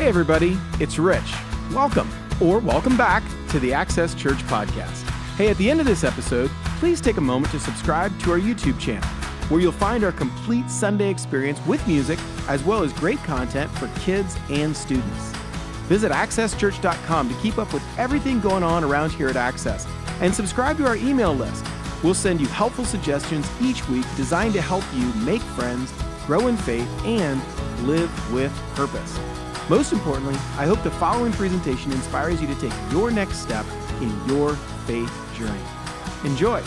everybody, it's Rich. Welcome, or welcome back to the Access Church podcast. Hey, at the end of this episode, please take a moment to subscribe to our YouTube channel, where you'll find our complete Sunday experience with music, as well as great content for kids and students. Visit accesschurch.com to keep up with everything going on around here at Access, and subscribe to our email list. We'll send you helpful suggestions each week designed to help you make friends, grow in faith, and live with purpose. Most importantly, I hope the following presentation inspires you to take your next step in your faith journey. Enjoy.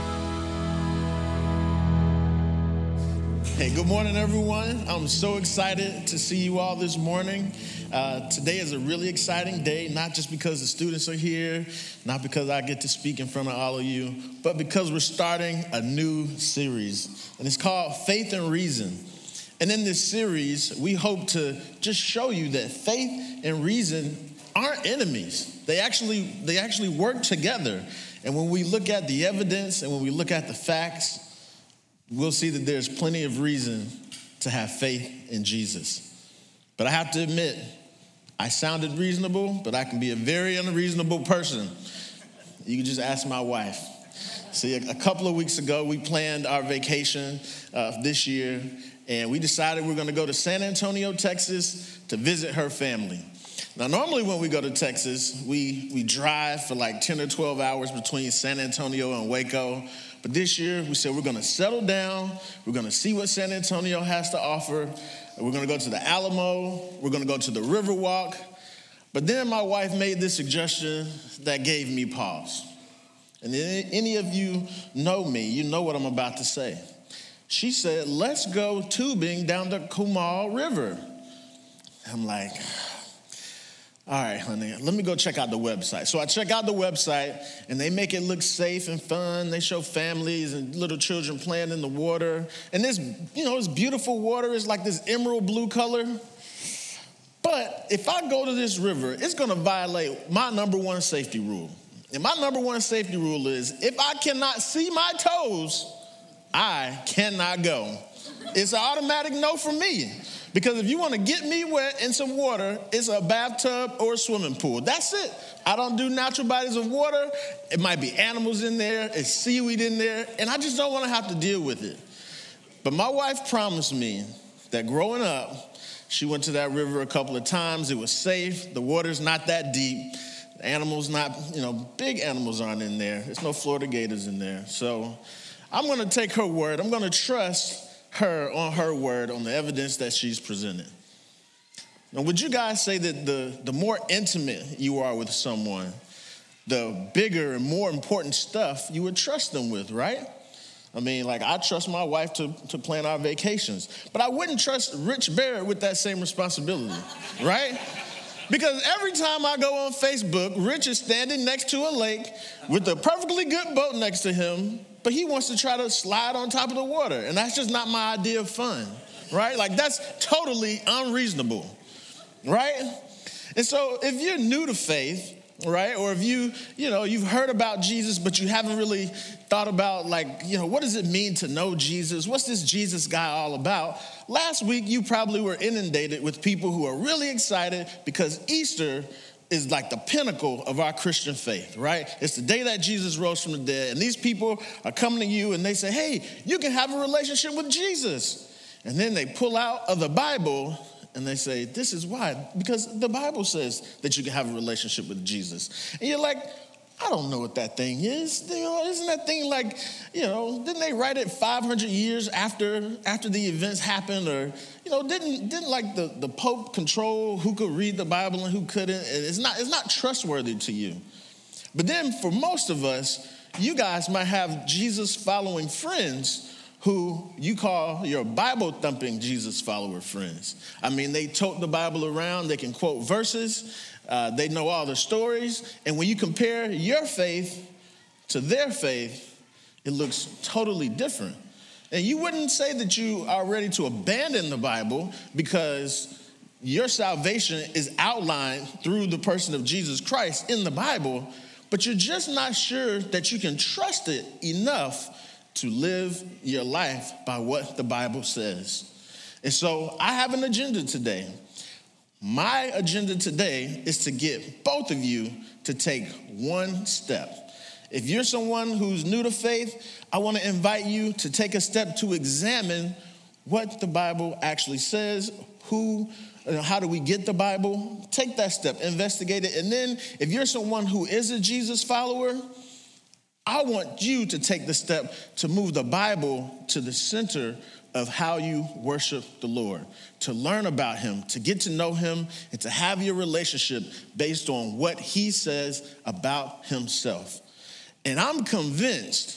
Hey, good morning, everyone. I'm so excited to see you all this morning. Today is a really exciting day, not just because the students are here, not because I get to speak in front of all of you, but because we're starting a new series, and it's called Faith and Reason. And in this series, we hope to just show you that faith and reason aren't enemies. They actually work together. And when we look at the evidence and when we look at the facts, we'll see that there's plenty of reason to have faith in Jesus. But I have to admit, I sounded reasonable, but I can be a very unreasonable person. You can just ask my wife. See, a couple of weeks ago, we planned our vacation this year, and we decided we're going to go to San Antonio, Texas, to visit her family. Now, normally when we go to Texas, we drive for like 10 or 12 hours between San Antonio and Waco. But this year, we said we're going to settle down. We're going to see what San Antonio has to offer. We're going to go to the Alamo. We're going to go to the Riverwalk. But then my wife made this suggestion that gave me pause. And any of you know me, you know what I'm about to say. She said, let's go tubing down the Comal River. I'm like, all right, honey, let me go check out the website. So I check out the website, and they make it look safe and fun. They show families and little children playing in the water. And this beautiful water is like this emerald blue color. But if I go to this river, it's going to violate my number one safety rule. And my number one safety rule is if I cannot see my toes, I cannot go. It's an automatic no for me. Because if you want to get me wet in some water, it's a bathtub or a swimming pool. That's it. I don't do natural bodies of water. It might be animals in there. It's seaweed in there. And I just don't want to have to deal with it. But my wife promised me that growing up, she went to that river a couple of times. It was safe. The water's not that deep. The animals big animals aren't in there. There's no Florida gators in there. So I'm going to take her word. I'm going to trust her on her word, on the evidence that she's presented. Now, would you guys say that the more intimate you are with someone, the bigger and more important stuff you would trust them with, right? I mean, like, I trust my wife to plan our vacations, but I wouldn't trust Rich Barrett with that same responsibility, right? Because every time I go on Facebook, Rich is standing next to a lake with a perfectly good boat next to him, but he wants to try to slide on top of the water. And that's just not my idea of fun, right? Like, that's totally unreasonable, right? And so if you're new to faith, right, or if you've heard about Jesus, but you haven't really thought about, what does it mean to know Jesus? What's this Jesus guy all about? Last week, you probably were inundated with people who are really excited because Easter is like the pinnacle of our Christian faith, right? It's the day that Jesus rose from the dead. And these people are coming to you and they say, hey, you can have a relationship with Jesus. And then they pull out of the Bible and they say, this is why. Because the Bible says that you can have a relationship with Jesus. And you're like, I don't know what that thing is. Isn't that thing didn't they write it 500 years after the events happened? Or, didn't like the Pope control who could read the Bible and who couldn't? It's not trustworthy to you. But then for most of us, you guys might have Jesus following friends who you call your Bible-thumping Jesus follower friends. I mean, they tote the Bible around. They can quote verses. They know all the stories. And when you compare your faith to their faith, it looks totally different. And you wouldn't say that you are ready to abandon the Bible because your salvation is outlined through the person of Jesus Christ in the Bible, but you're just not sure that you can trust it enough to live your life by what the Bible says. And so I have an agenda today. My agenda today is to get both of you to take one step. If you're someone who's new to faith, I want to invite you to take a step to examine what the Bible actually says, how do we get the Bible? Take that step, investigate it. And then if you're someone who is a Jesus follower, I want you to take the step to move the Bible to the center of how you worship the Lord, to learn about him, to get to know him, and to have your relationship based on what he says about himself. And I'm convinced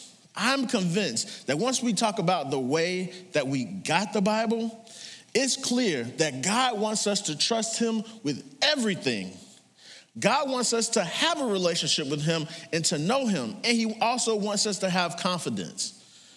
that once we talk about the way that we got the Bible, it's clear that God wants us to trust him with everything. God wants us to have a relationship with him and to know him. And he also wants us to have confidence.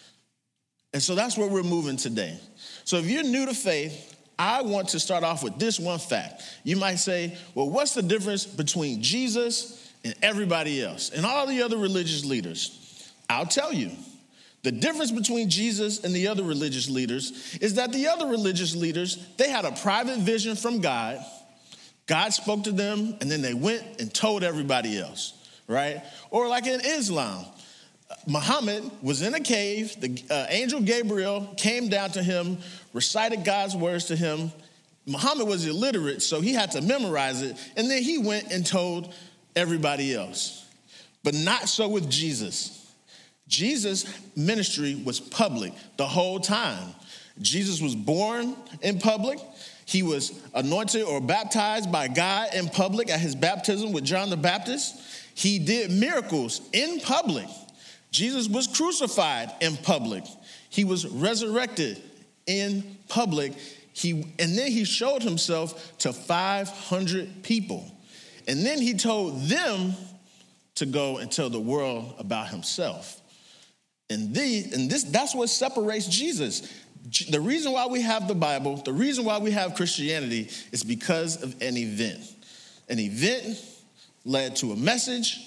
And so that's where we're moving today. So if you're new to faith, I want to start off with this one fact. You might say, well, what's the difference between Jesus and everybody else and all the other religious leaders? I'll tell you. The difference between Jesus and the other religious leaders is that the other religious leaders, they had a private vision from God. God spoke to them, and then they went and told everybody else, right? Or like in Islam, Muhammad was in a cave. The angel Gabriel came down to him, recited God's words to him. Muhammad was illiterate, so he had to memorize it, and then he went and told everybody else. But not so with Jesus. Jesus' ministry was public the whole time. Jesus was born in public. He was anointed or baptized by God in public at his baptism with John the Baptist. He did miracles in public. Jesus was crucified in public. He was resurrected in public. And then he showed himself to 500 people. And then he told them to go and tell the world about himself. And that's what separates Jesus. The reason why we have the Bible, the reason why we have Christianity is because of an event. An event led to a message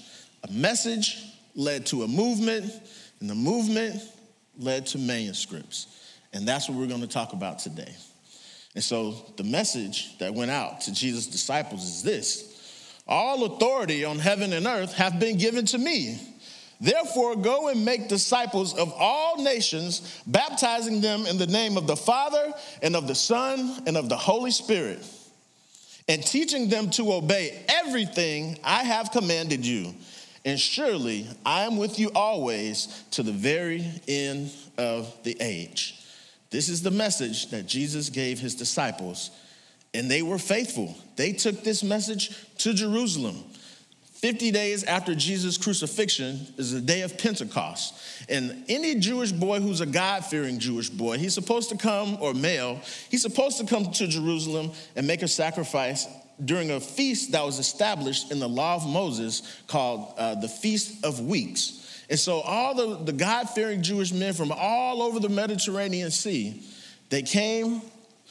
led to a movement, and the movement led to manuscripts. And that's what we're going to talk about today. And so the message that went out to Jesus' disciples is this: all authority on heaven and earth have been given to me. Therefore, go and make disciples of all nations, baptizing them in the name of the Father and of the Son and of the Holy Spirit, and teaching them to obey everything I have commanded you. And surely I am with you always to the very end of the age. This is the message that Jesus gave his disciples, and they were faithful. They took this message to Jerusalem. 50 days after Jesus' crucifixion is the day of Pentecost. And any Jewish boy who's a God-fearing Jewish boy, he's supposed to come, or male, he's supposed to come to Jerusalem and make a sacrifice during a feast that was established in the law of Moses called the Feast of Weeks. And so all the God-fearing Jewish men from all over the Mediterranean Sea, they came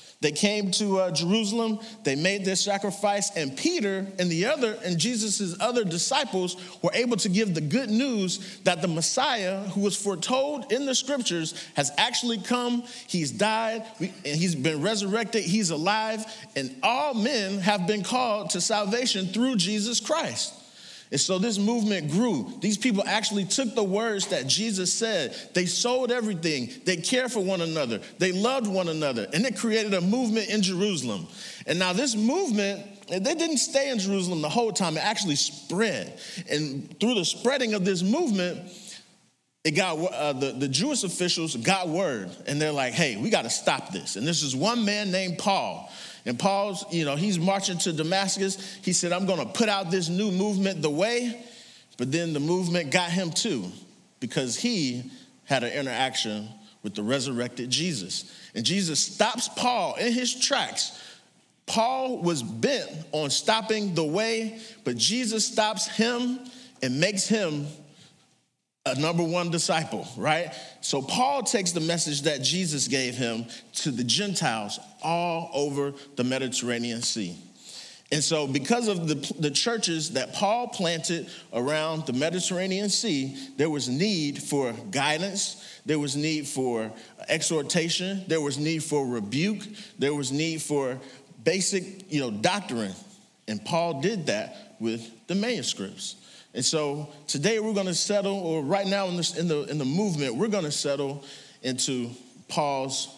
to Jerusalem, they made their sacrifice, and Peter and Jesus' other disciples were able to give the good news that the Messiah, who was foretold in the scriptures, has actually come. He's died, and he's been resurrected, he's alive, and all men have been called to salvation through Jesus Christ. And so this movement grew. These people actually took the words that Jesus said. They sold everything. They cared for one another. They loved one another. And it created a movement in Jerusalem. And now this movement, they didn't stay in Jerusalem the whole time. It actually spread. And through the spreading of this movement, it got the Jewish officials got word. And they're like, hey, we got to stop this. And this is one man named Paul. And Paul's, he's marching to Damascus. He said, I'm going to put out this new movement, the way. But then the movement got him too, because he had an interaction with the resurrected Jesus. And Jesus stops Paul in his tracks. Paul was bent on stopping the way, but Jesus stops him and makes him a number one disciple, right? So Paul takes the message that Jesus gave him to the Gentiles all over the Mediterranean Sea. And so because of the churches that Paul planted around the Mediterranean Sea, there was need for guidance, there was need for exhortation, there was need for rebuke, there was need for basic, doctrine. And Paul did that with the manuscripts. And so today we're going to settle, or right now in the movement, we're going to settle into Paul's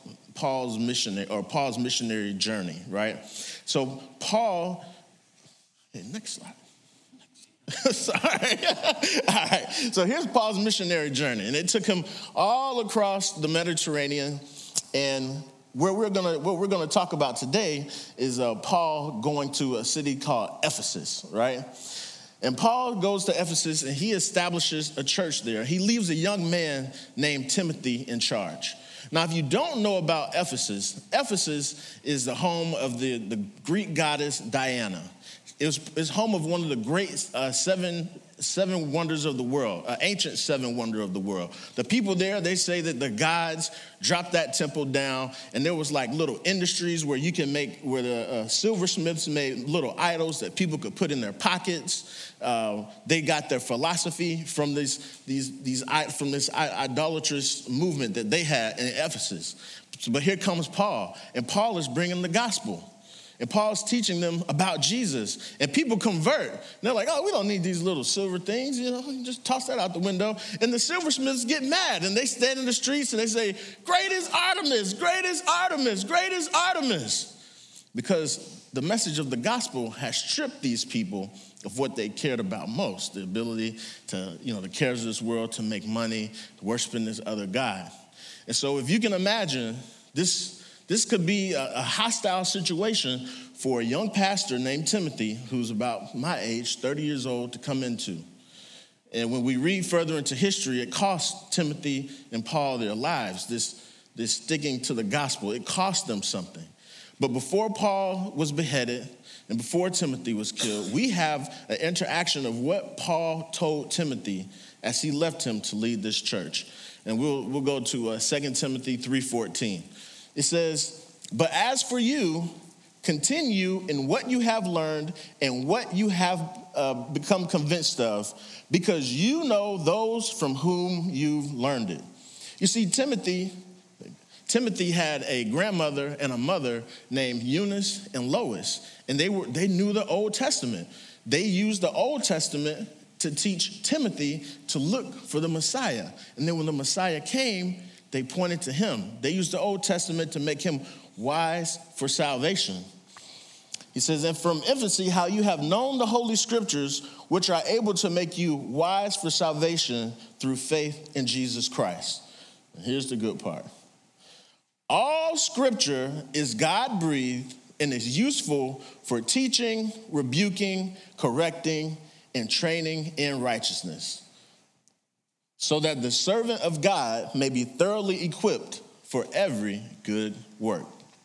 missionary journey, right? So Paul, next slide. Sorry. All right. So here's Paul's missionary journey, and it took him all across the Mediterranean. And what we're gonna talk about today is Paul going to a city called Ephesus, right? And Paul goes to Ephesus and he establishes a church there. He leaves a young man named Timothy in charge. Now, if you don't know about Ephesus, Ephesus is the home of the Greek goddess Diana. It's home of one of the great seven wonders of the world, ancient seven wonder of the world. The people there, they say that the gods dropped that temple down, and there was like little industries where where the silversmiths made little idols that people could put in their pockets. They got their philosophy from this idolatrous movement that they had in Ephesus. But here comes Paul, and Paul is bringing the gospel. And Paul's teaching them about Jesus. And people convert. And they're like, oh, we don't need these little silver things. Just toss that out the window. And the silversmiths get mad. And they stand in the streets and they say, great is Artemis, great is Artemis, great is Artemis. Because the message of the gospel has stripped these people of what they cared about most. The ability to, the cares of this world, to make money, worshiping this other God. And so if you can imagine, this could be a hostile situation for a young pastor named Timothy, who's about my age, 30 years old, to come into. And when we read further into history, it cost Timothy and Paul their lives, this sticking to the gospel. It cost them something. But before Paul was beheaded and before Timothy was killed, we have an interaction of what Paul told Timothy as he left him to lead this church. And we'll go to 2 Timothy 3:14. It says, but as for you, continue in what you have learned and what you have become convinced of, because you know those from whom you've learned it. You see, Timothy had a grandmother and a mother named Eunice and Lois, and they knew the Old Testament. They used the Old Testament to teach Timothy to look for the Messiah. And then when the Messiah came, they pointed to him. They used the Old Testament to make him wise for salvation. He says, and from infancy, how you have known the Holy Scriptures, which are able to make you wise for salvation through faith in Jesus Christ. And here's the good part. All Scripture is God-breathed and is useful for teaching, rebuking, correcting, and training in righteousness, so that the servant of God may be thoroughly equipped for every good work.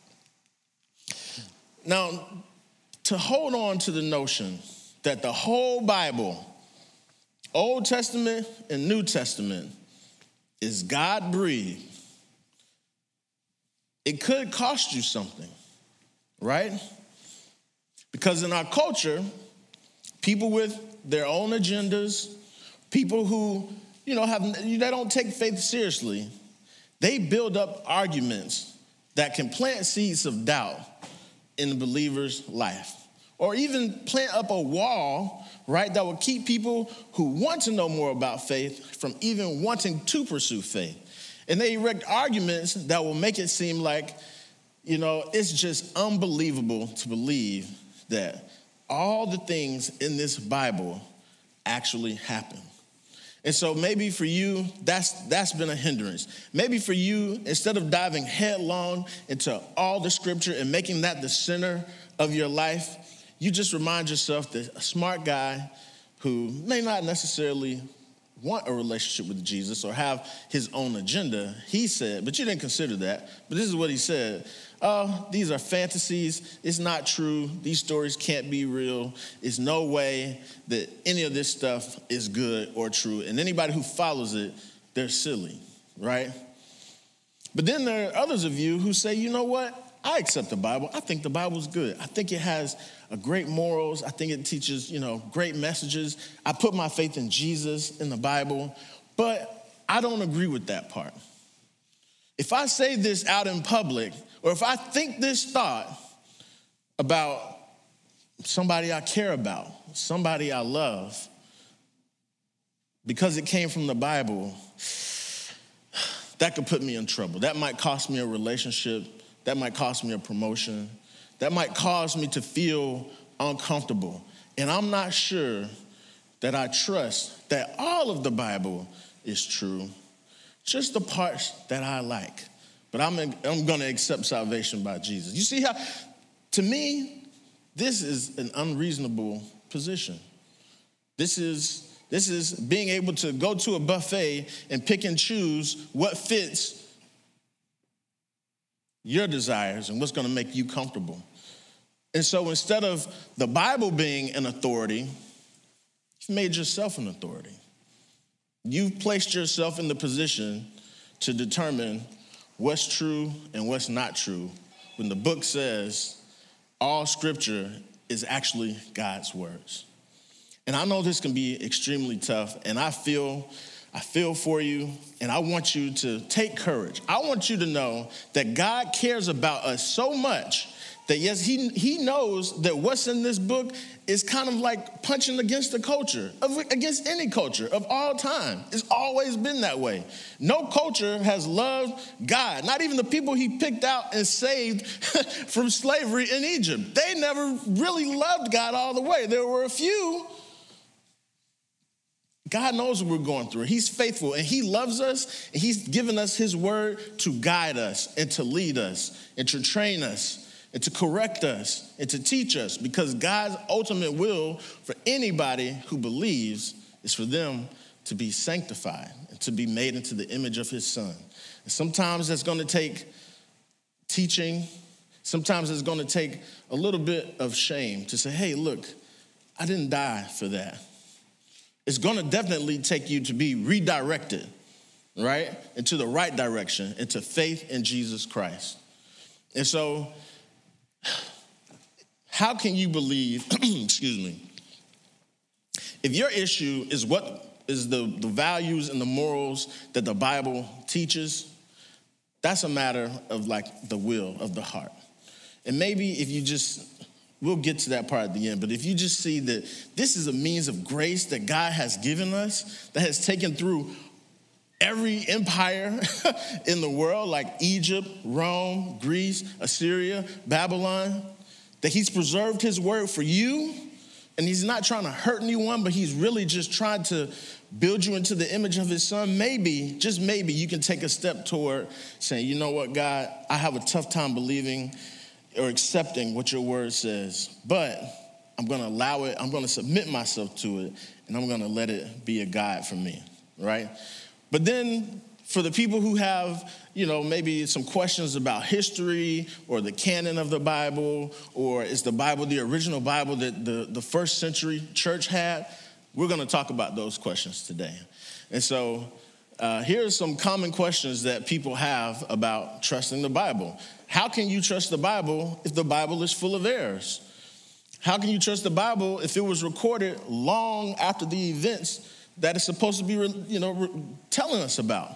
Now, to hold on to the notion that the whole Bible, Old Testament and New Testament, is God-breathed, it could cost you something, right? Because in our culture, people with their own agendas, people who they don't take faith seriously, they build up arguments that can plant seeds of doubt in the believer's life, or even plant up a wall, right, that will keep people who want to know more about faith from even wanting to pursue faith. And they erect arguments that will make it seem like, it's just unbelievable to believe that all the things in this Bible actually happen. And so maybe for you, that's been a hindrance. Maybe for you, instead of diving headlong into all the Scripture and making that the center of your life, you just remind yourself that a smart guy who may not necessarily want a relationship with Jesus or have his own agenda, he said, but you didn't consider that, but this is what he said. Oh, these are fantasies. It's not true. These stories can't be real. There's no way that any of this stuff is good or true. And anybody who follows it, they're silly, right? But then there are others of you who say, you know what? I accept the Bible. I think the Bible's good. I think it has a great morals. I think it teaches, great messages. I put my faith in Jesus, in the Bible, but I don't agree with that part. If I say this out in public, or if I think this thought, about somebody I care about, somebody I love, because it came from the Bible, that could put me in trouble. That might cost me a relationship. That might cost me a promotion. That might cause me to feel uncomfortable. And I'm not sure that I trust that all of the Bible is true, just the parts that I like. But I'm going to accept salvation by Jesus. You see how, to me, this is an unreasonable position. This is being able to go to a buffet and pick and choose what fits your desires and what's going to make you comfortable. And so instead of the Bible being an authority, you've made yourself an authority. You've placed yourself in the position to determine what's true and what's not true when the book says all scripture is actually God's words. And I know this can be extremely tough, and I feel for you, and I want you to take courage. I want you to know that God cares about us so much that, yes, he knows that what's in this book is kind of like punching against the culture, against any culture of all time. It's always been that way. No culture has loved God, not even the people he picked out and saved from slavery in Egypt. They never really loved God all the way. There were a few. God knows what we're going through. He's faithful, and he loves us, and he's given us his word to guide us and to lead us and to train us and to correct us and to teach us, because God's ultimate will for anybody who believes is for them to be sanctified and to be made into the image of his son. And sometimes that's going to take teaching. Sometimes it's going to take a little bit of shame to say, hey, look, I didn't die for that. It's going to definitely take you to be redirected, right, into the right direction, into faith in Jesus Christ. And so, how can you believe, excuse me, if your issue is what is the values and the morals that the Bible teaches, that's a matter of like the will of the heart. And maybe if you just, we'll get to that part at the end, but if you just see that this is a means of grace that God has given us, that has taken through every empire in the world, like Egypt, Rome, Greece, Assyria, Babylon, that he's preserved his word for you, and he's not trying to hurt anyone, but he's really just trying to build you into the image of his son. Maybe, just maybe, you can take a step toward saying, you know what, God, I have a tough time believing or accepting what your word says, but I'm going to allow it, I'm going to submit myself to it, and I'm going to let it be a guide for me, right? But then for the people who have, maybe some questions about history or the canon of the Bible, or is the Bible the original Bible that the first century church had, we're going to talk about those questions today. And so here are some common questions that people have about trusting the Bible. How can you trust the Bible if the Bible is full of errors? How can you trust the Bible if it was recorded long after the events that it's supposed to be, telling us about?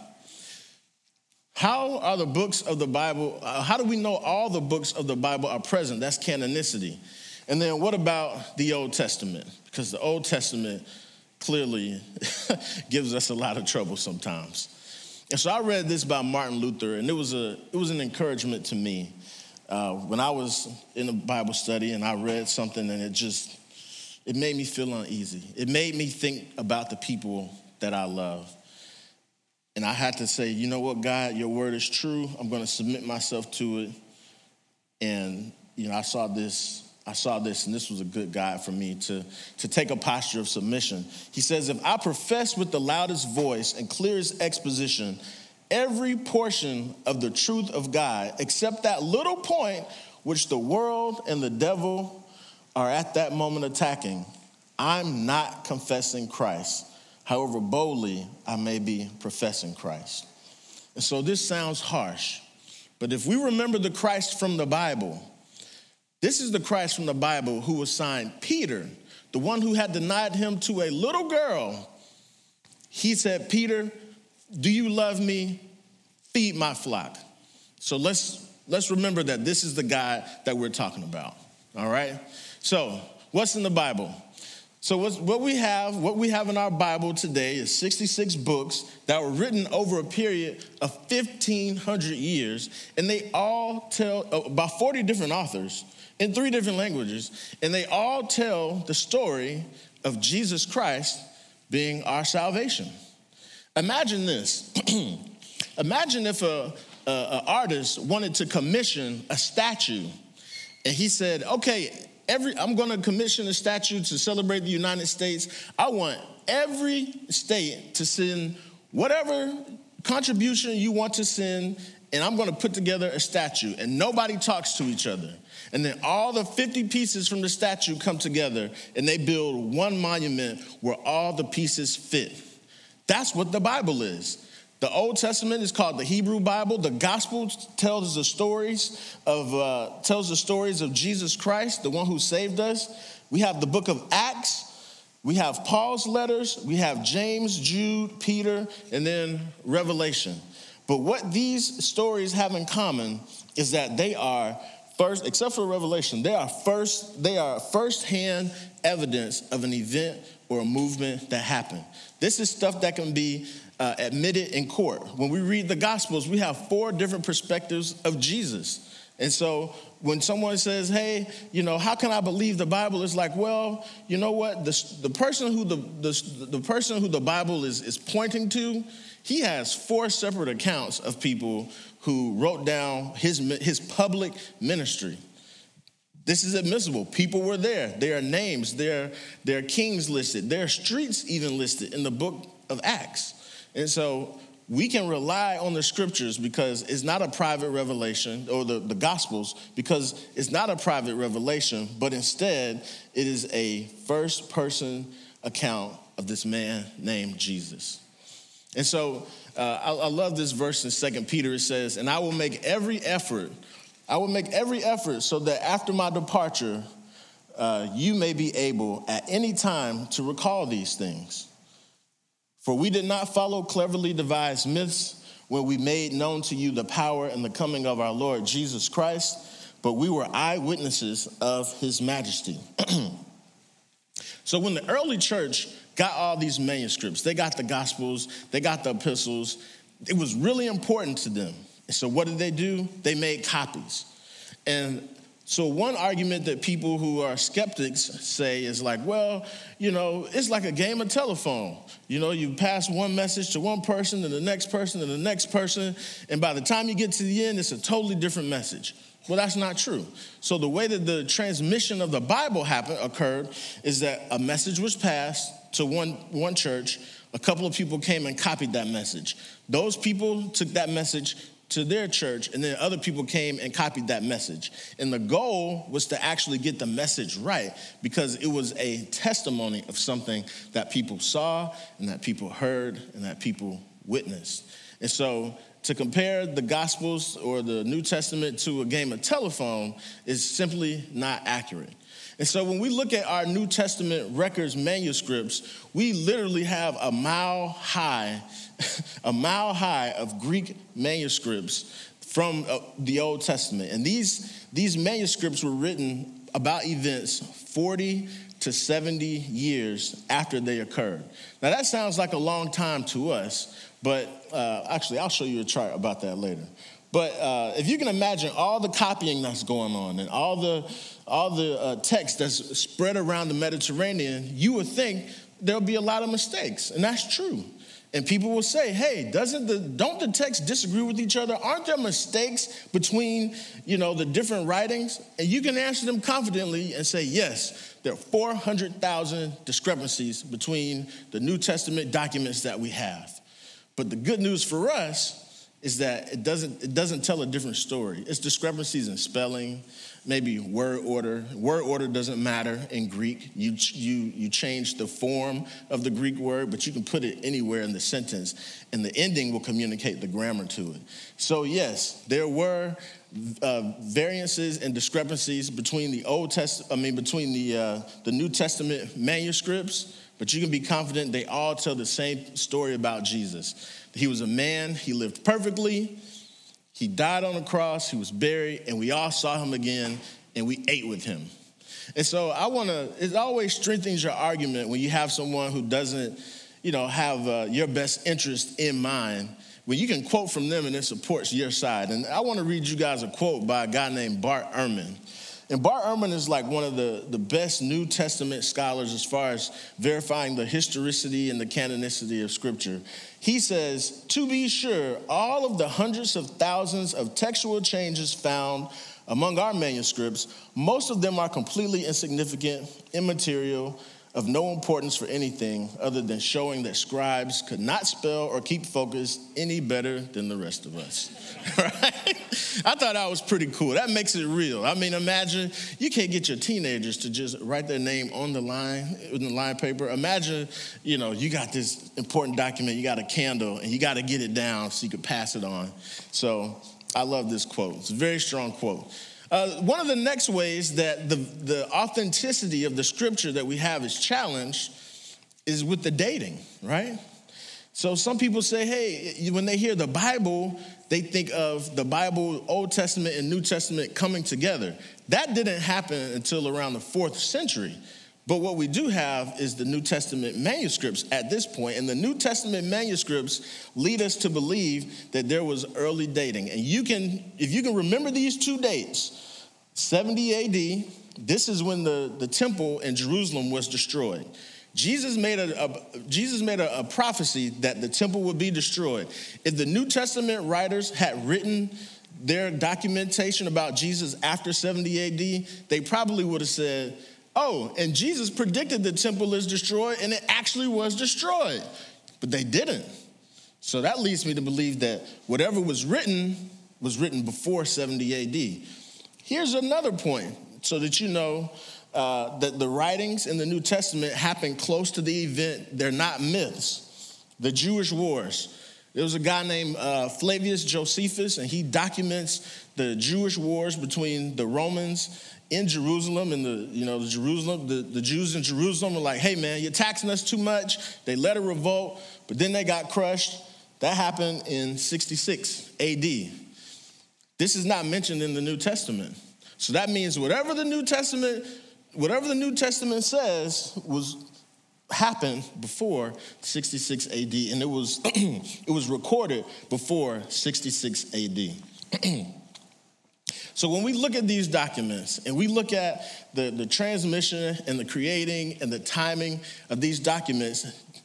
How are the books of the Bible, how do we know all the books of the Bible are present? That's canonicity. And then what about the Old Testament? Because the Old Testament clearly gives us a lot of trouble sometimes. And so I read this by Martin Luther, and it was an encouragement to me. When I was in a Bible study and I read something, and it made me feel uneasy. It made me think about the people that I love. And I had to say, you know what, God, your word is true. I'm going to submit myself to it. And, I saw this, and this was a good guide for me to take a posture of submission. He says, if I profess with the loudest voice and clearest exposition every portion of the truth of God, except that little point which the world and the devil are at that moment attacking, I'm not confessing Christ, however boldly I may be professing Christ. And so this sounds harsh, but if we remember the Christ from the Bible, this is the Christ from the Bible who assigned Peter, the one who had denied him to a little girl. He said, Peter, do you love me? Feed my flock. So let's remember that this is the guy that we're talking about. All right? So what's in the Bible? So what we have in our Bible today is 66 books that were written over a period of 1,500 years, and they all tell about 40 different authors in 3 different languages, and they all tell the story of Jesus Christ being our salvation. Imagine this. Imagine if an artist wanted to commission a statue, and he said, okay, I'm going to commission a statue to celebrate the United States. I want every state to send whatever contribution you want to send, and I'm going to put together a statue, and nobody talks to each other. And then all the 50 pieces from the statue come together, and they build one monument where all the pieces fit. That's what the Bible is. The Old Testament is called the Hebrew Bible. The Gospel tells the stories of Jesus Christ, the one who saved us. We have the book of Acts. We have Paul's letters. We have James, Jude, Peter, and then Revelation. But what these stories have in common is that they are first, except for Revelation, they are first-hand evidence of an event or a movement that happened. This is stuff that can be admitted in court. When we read the Gospels, we have 4 different perspectives of Jesus. And so when someone says, hey, how can I believe the Bible? It's like, well, you know what? The person who the Bible is pointing to, he has 4 separate accounts of people who wrote down his public ministry. This is admissible. People were there. There are names. There are kings listed. There are streets even listed in the book of Acts. And so we can rely on the scriptures because it's not a private revelation, or the Gospels, because it's not a private revelation, but instead it is a first-person account of this man named Jesus. And so I love this verse in 2 Peter. It says, and I will make every effort so that after my departure, you may be able at any time to recall these things. For we did not follow cleverly devised myths when we made known to you the power and the coming of our Lord Jesus Christ, but we were eyewitnesses of his majesty. So when the early church got all these manuscripts, they got the Gospels, they got the epistles, it was really important to them. And so what did they do? They made copies. And so one argument that people who are skeptics say is like, well, it's like a game of telephone. You pass one message to one person, and the next person, and the next person, and by the time you get to the end, it's a totally different message. Well, that's not true. So the way that the transmission of the Bible occurred is that a message was passed to one church. A couple of people came and copied that message. Those people took that message to their church, and then other people came and copied that message. And the goal was to actually get the message right, because it was a testimony of something that people saw and that people heard and that people witnessed. And so to compare the Gospels or the New Testament to a game of telephone is simply not accurate. And so when we look at our New Testament records manuscripts, we literally have a mile high of Greek manuscripts from the Old Testament. And these manuscripts were written about events 40 to 70 years after they occurred. Now that sounds like a long time to us, but actually I'll show you a chart about that later. But if you can imagine all the copying that's going on and all the text that's spread around the Mediterranean, you would think there'll be a lot of mistakes, and that's true. And people will say, hey, don't the texts disagree with each other? Aren't there mistakes between, the different writings? And you can answer them confidently and say, yes, there are 400,000 discrepancies between the New Testament documents that we have. But the good news for us is that it doesn't tell a different story. It's discrepancies in spelling, maybe word order. Word order doesn't matter in Greek. You change the form of the Greek word, but you can put it anywhere in the sentence, and the ending will communicate the grammar to it. So yes, there were variances and discrepancies between the New Testament manuscripts, but you can be confident they all tell the same story about Jesus. He was a man, he lived perfectly, he died on the cross, he was buried, and we all saw him again, and we ate with him. And so it always strengthens your argument when you have someone who doesn't, have your best interest in mind, when you can quote from them and it supports your side. And I want to read you guys a quote by a guy named Bart Ehrman. And Bart Ehrman is like one of the best New Testament scholars as far as verifying the historicity and the canonicity of Scripture. He says, to be sure, all of the hundreds of thousands of textual changes found among our manuscripts, most of them are completely insignificant, immaterial, of no importance for anything other than showing that scribes could not spell or keep focus any better than the rest of us. Right? I thought that was pretty cool. That makes it real. I mean, imagine you can't get your teenagers to just write their name on the line, in the line paper. Imagine, you got this important document, you got a candle, and you got to get it down so you can pass it on. So I love this quote. It's a very strong quote. One of the next ways that the authenticity of the Scripture that we have is challenged is with the dating, right? So some people say, hey, when they hear the Bible, they think of the Bible, Old Testament and New Testament coming together. That didn't happen until around the 4th century. But what we do have is the New Testament manuscripts at this point, and the New Testament manuscripts lead us to believe that there was early dating. And if you can remember these two dates, 70 AD, this is when the temple in Jerusalem was destroyed. Jesus made a prophecy that the temple would be destroyed. If the New Testament writers had written their documentation about Jesus after 70 AD, they probably would have said, oh, and Jesus predicted the temple is destroyed, and it actually was destroyed. But they didn't. So that leads me to believe that whatever was written before 70 AD. Here's another point so that you know that the writings in the New Testament happen close to the event. They're not myths. The Jewish wars. There was a guy named Flavius Josephus, and he documents the Jewish wars between the Romans in Jerusalem, and the Jews in Jerusalem were like, hey man, you're taxing us too much. They led a revolt, but then they got crushed. That happened in 66 AD. This is not mentioned in the New Testament. So that means whatever the New Testament says happened before 66 AD, and it was recorded before 66 AD. So when we look at these documents and we look at the transmission and the creating and the timing of these documents,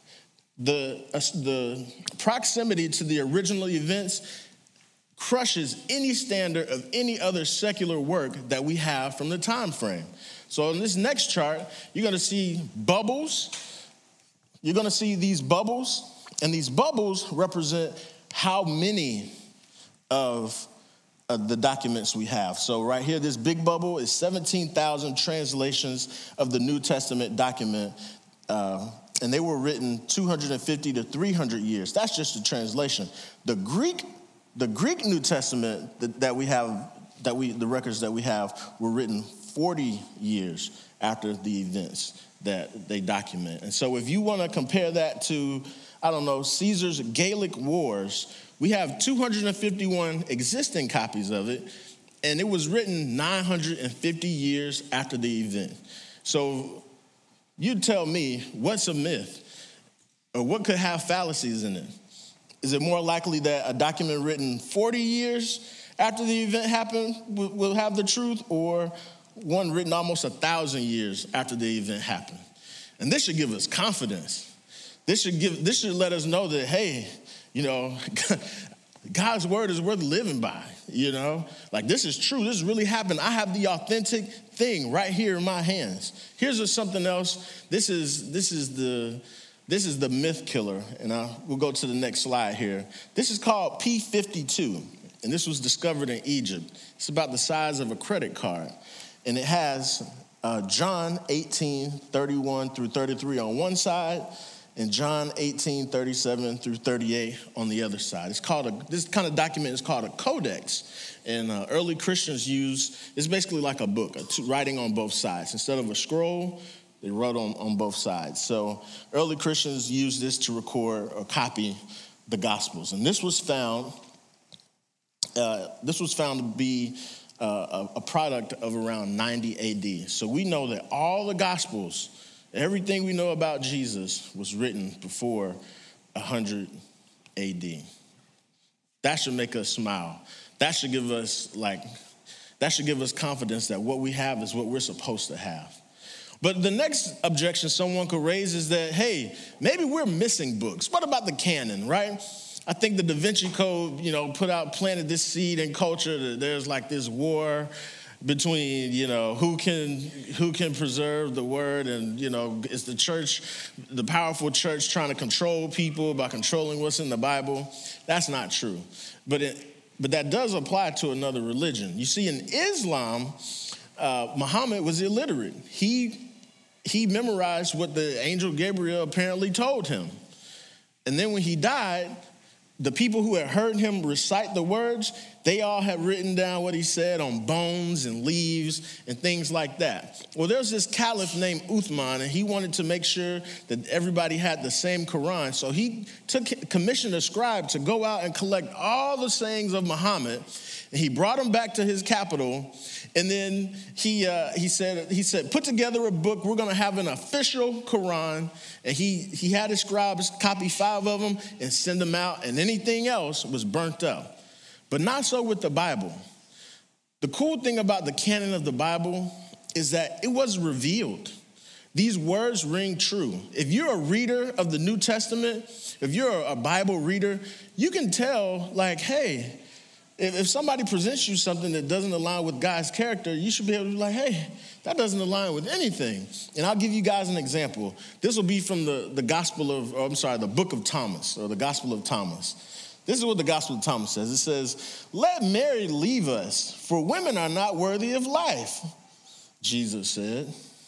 the proximity to the original events crushes any standard of any other secular work that we have from the time frame. So in this next chart, you're going to see bubbles. You're going to see these bubbles, and these bubbles represent how many of the documents we have. So right here, this big bubble is 17,000 translations of the New Testament document, and they were written 250 to 300 years. That's just a translation. The Greek New Testament that we have, the records that we have, were written 40 years after the events that they document. And so if you want to compare that to, Caesar's Gallic Wars, we have 251 existing copies of it, and it was written 950 years after the event. So you tell me, what's a myth? Or what could have fallacies in it? Is it more likely that a document written 40 years after the event happened will have the truth, or one written almost 1,000 years after the event happened? And this should give us confidence. This should let us know that, hey, God's word is worth living by, Like, this is true. This really happened. I have the authentic thing right here in my hands. Here's something else. This is the myth killer, and we'll go to the next slide here. This is called P52, and this was discovered in Egypt. It's about the size of a credit card, and it has John 18:31 through 33 on one side, and John 18:37 through 38 on the other side. This kind of document is called a codex, and early Christians it's basically like a book, writing on both sides. Instead of a scroll, they wrote on both sides. So early Christians used this to record or copy the Gospels. And this was found to be a product of around 90 AD. So we know that all the Gospels, everything we know about Jesus was written before 100 AD. That should make us smile. That should give us confidence that what we have is what we're supposed to have. But the next objection someone could raise is that, hey, maybe we're missing books. What about the canon, right? I think the Da Vinci Code, planted this seed in culture that there's like this war between, who can preserve the word, and, is the church, the powerful church, trying to control people by controlling what's in the Bible? That's not true. But that does apply to another religion. You see, in Islam, Muhammad was illiterate. He memorized what the angel Gabriel apparently told him. And then when he died, the people who had heard him recite the words, they all had written down what he said on bones and leaves and things like that. Well, there's this caliph named Uthman, and he wanted to make sure that everybody had the same Quran. So he commissioned a scribe to go out and collect all the sayings of Muhammad, and he brought them back to his capital. And then he said, put together a book. We're going to have an official Quran. And he had his scribes copy 5 of them and send them out. And anything else was burnt up. But not so with the Bible. The cool thing about the canon of the Bible is that it was revealed. These words ring true. If you're a reader of the New Testament, if you're a Bible reader, you can tell, like, hey, if somebody presents you something that doesn't align with God's character, you should be able to be like, hey, that doesn't align with anything. And I'll give you guys an example. This will be from the book of Thomas, or the Gospel of Thomas. This is what the Gospel of Thomas says. It says, let Mary leave us, for women are not worthy of life. Jesus said,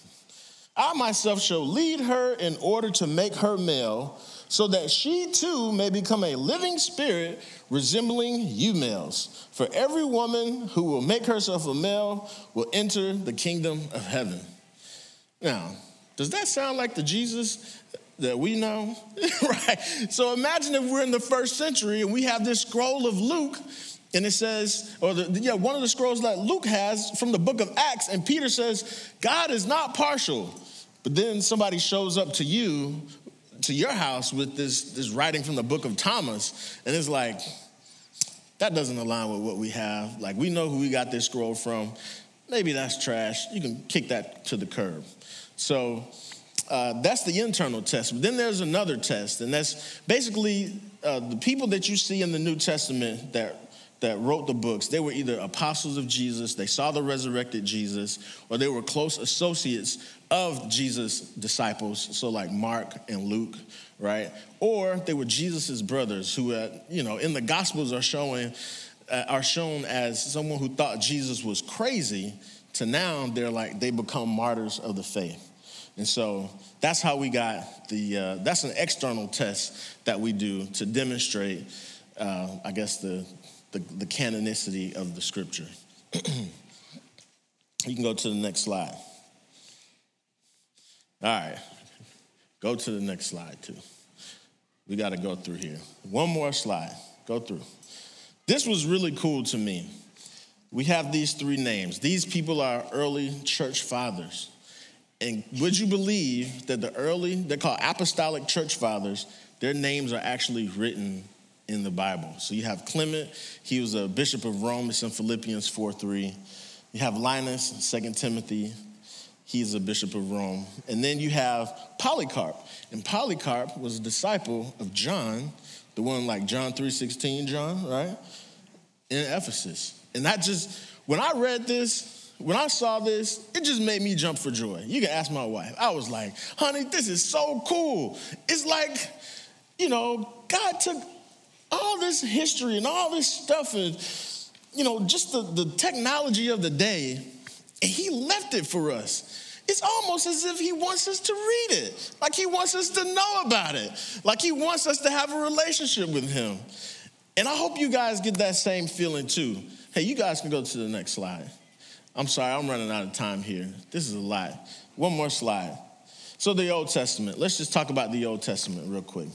I myself shall lead her in order to make her male, so that she too may become a living spirit resembling you males. For every woman who will make herself a male will enter the kingdom of heaven. Now, does that sound like the Jesus that we know? Right? So imagine if we're in the first century and we have this scroll of Luke, and it says, one of the scrolls that Luke has from the book of Acts, and Peter says, God is not partial. But then somebody shows up to you, to your house, with this writing from the book of Thomas, and it's like, that doesn't align with what we have. Like, we know who we got this scroll from. Maybe that's trash. You can kick that to the curb. So that's the internal test. But then there's another test, and that's basically the people that you see in the New Testament that wrote the books. They were either apostles of Jesus, they saw the resurrected Jesus, or they were close associates of Jesus' disciples, so like Mark and Luke, right? Or they were Jesus's brothers who, in the Gospels are shown as someone who thought Jesus was crazy, to now they become martyrs of the faith. And so that's how we got that's an external test that we do to demonstrate, the canonicity of the scripture. You can go to the next slide. All right, go to the next slide too. We got to go through here. One more slide, go through. This was really cool to me. We have these 3 names. These people are early church fathers. And would you believe that they're called apostolic church fathers, their names are actually written in the Bible. So you have Clement, he was a bishop of Rome, it's in Philippians 4:3. You have Linus, 2 Timothy, he's a bishop of Rome. And then you have Polycarp, and Polycarp was a disciple of John, the one like John 3:16, John, right? In Ephesus. And when I read this, when I saw this, it just made me jump for joy. You can ask my wife. I was like, honey, this is so cool. It's like, God took all this history and all this stuff and, just the technology of the day, and he left it for us. It's almost as if he wants us to read it, like he wants us to know about it, like he wants us to have a relationship with him. And I hope you guys get that same feeling too. Hey, you guys can go to the next slide. I'm sorry, I'm running out of time here. This is a lot. One more slide. So the Old Testament. Let's just talk about the Old Testament real quick.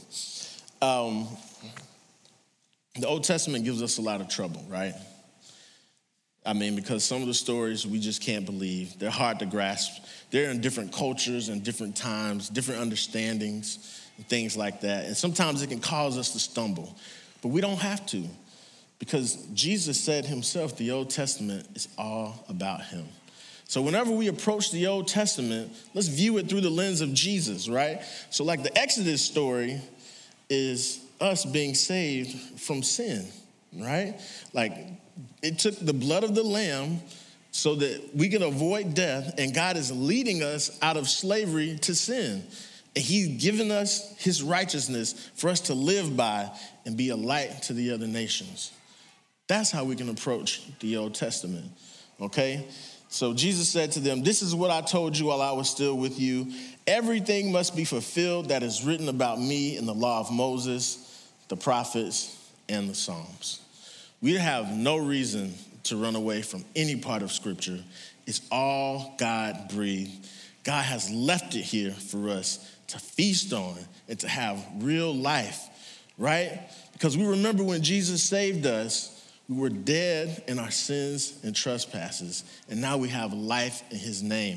The Old Testament gives us a lot of trouble, right? I mean, because some of the stories we just can't believe. They're hard to grasp. They're in different cultures and different times, different understandings, and things like that. And sometimes it can cause us to stumble. But we don't have to, because Jesus said himself, the Old Testament is all about him. So whenever we approach the Old Testament, let's view it through the lens of Jesus, right? So like the Exodus story is us being saved from sin, right? Like it took the blood of the lamb so that we can avoid death, and God is leading us out of slavery to sin. And he's given us his righteousness for us to live by and be a light to the other nations. That's how we can approach the Old Testament, okay? So Jesus said to them, "This is what I told you while I was still with you. Everything must be fulfilled that is written about me in the law of Moses, the prophets, and the Psalms." We have no reason to run away from any part of Scripture. It's all God-breathed. God has left it here for us to feast on and to have real life, right? Because we remember when Jesus saved us, we were dead in our sins and trespasses, and now we have life in his name.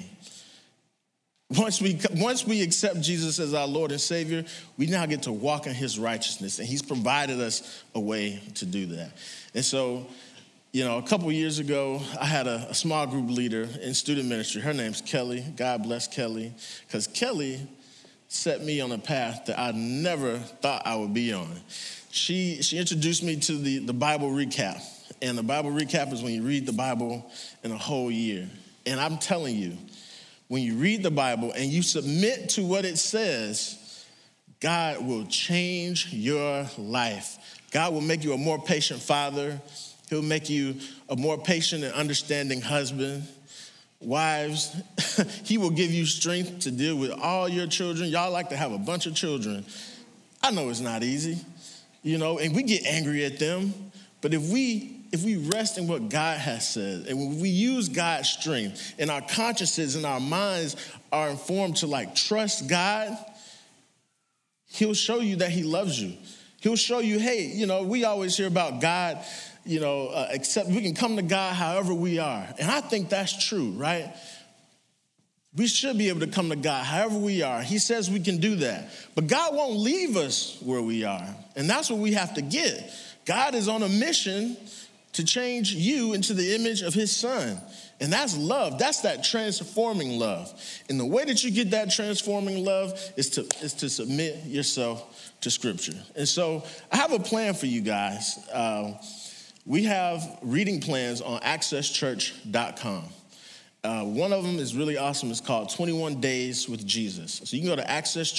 Once we accept Jesus as our Lord and Savior, we now get to walk in his righteousness, and he's provided us a way to do that. And so, a couple years ago, I had a small group leader in student ministry. Her name's Kelly. God bless Kelly, because Kelly set me on a path that I never thought I would be on. She introduced me to the Bible recap. And the Bible recap is when you read the Bible in a whole year. And I'm telling you, when you read the Bible and you submit to what it says, God will change your life. God will make you a more patient father. He'll make you a more patient and understanding husband. Wives, he will give you strength to deal with all your children. Y'all like to have a bunch of children. I know it's not easy, and we get angry at them. But if we rest in what God has said, and when we use God's strength, and our consciences and our minds are informed to trust God, he'll show you that he loves you. He'll show you, hey, we always hear about God, except we can come to God however we are. And I think that's true, right? We should be able to come to God however we are. He says we can do that. But God won't leave us where we are. And that's what we have to get. God is on a mission to change you into the image of his son. And that's love. That's that transforming love. And the way that you get that transforming love is to submit yourself to Scripture. And so I have a plan for you guys. We have reading plans on accesschurch.com. One of them is really awesome. It's called 21 Days with Jesus. So you can go to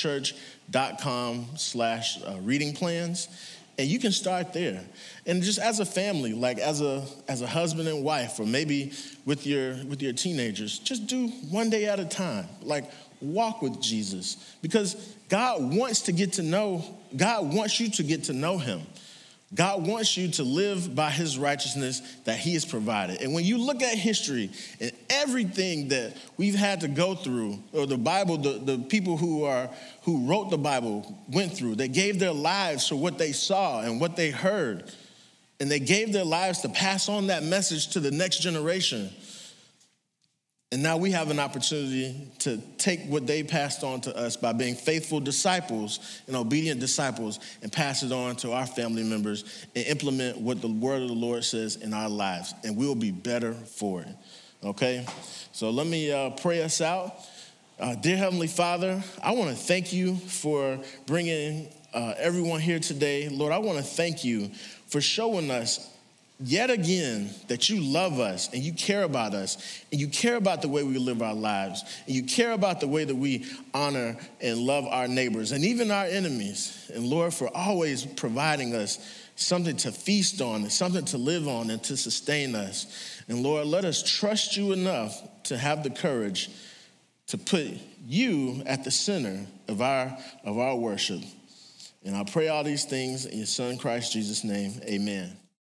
accesschurch.com/reading plans, and you can start there. And just as a family, as a husband and wife, or maybe with your teenagers, just do one day at a time. Walk with Jesus, because God wants you to get to know him. God wants you to live by his righteousness that he has provided. And when you look at history and everything that we've had to go through, or the Bible, the people who wrote the Bible went through, they gave their lives for what they saw and what they heard. And they gave their lives to pass on that message to the next generation. And now we have an opportunity to take what they passed on to us by being faithful disciples and obedient disciples, and pass it on to our family members and implement what the word of the Lord says in our lives. And we'll be better for it, okay? So let me pray us out. Dear Heavenly Father, I want to thank you for bringing everyone here today. Lord, I want to thank you for showing us yet again that you love us and you care about us, and you care about the way we live our lives, and you care about the way that we honor and love our neighbors and even our enemies. And Lord, for always providing us something to feast on and something to live on and to sustain us. And Lord, let us trust you enough to have the courage to put you at the center of our worship. And I pray all these things in your son Christ Jesus' name, amen.